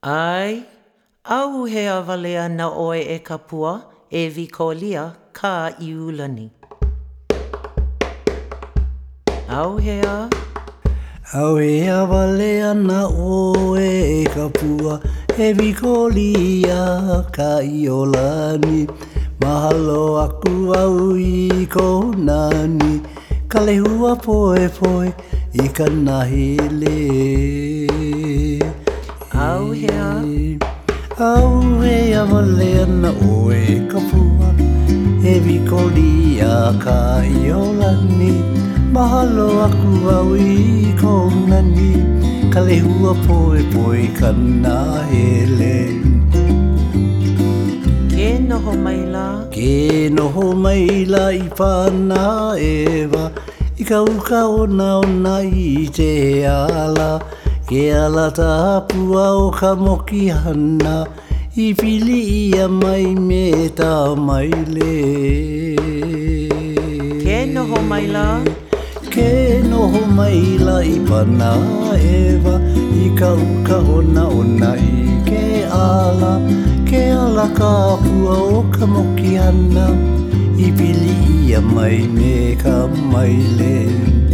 Ai, au he awalea na oe e kapua e vikolia ka iulani. Au hea? Au he awalea na oe e kapua e vikolia ka iolani. Mahalo aku au I ko nani, ka lehua poe poe I ka nahele. Au hea? Au he awalea na oe e kapua e vikolia ka iolani. Mahalo aku au I ko nani, ka lehua poe poe ka nahele. Ke noho maila? Ke noho maila I pana ewa, I ka uka ona ona I te ala. Ke ala tapua o ka moki hana, I pili ia mai me ta maile. Ke noho maila? Ke noho maila I pana ewa, I ka uka ona ona I ke ala. Ke ala ka pua o ka moki ana, I pili ia mai me ka maile.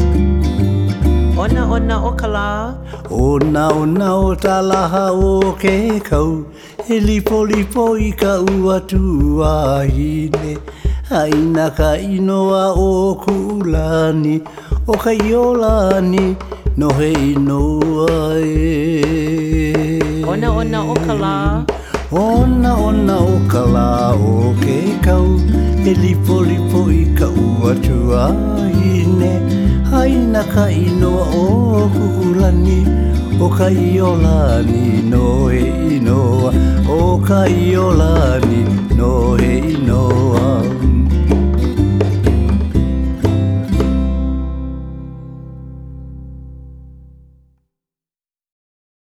Ona ona o ka la? Ona ona o ta laha o ke kau, he lipo lipo I ka ua tua hine. Haina ka inoa o kulani, o ka iolani, no he inoa e. Ona ona o ka la? Ona ona o ka la o ke kau, he lipo lipo I ka ua tua hine. Haina ka inoa o kulani, o ka iolani, no he inoa. O ka iolani, no he inoa.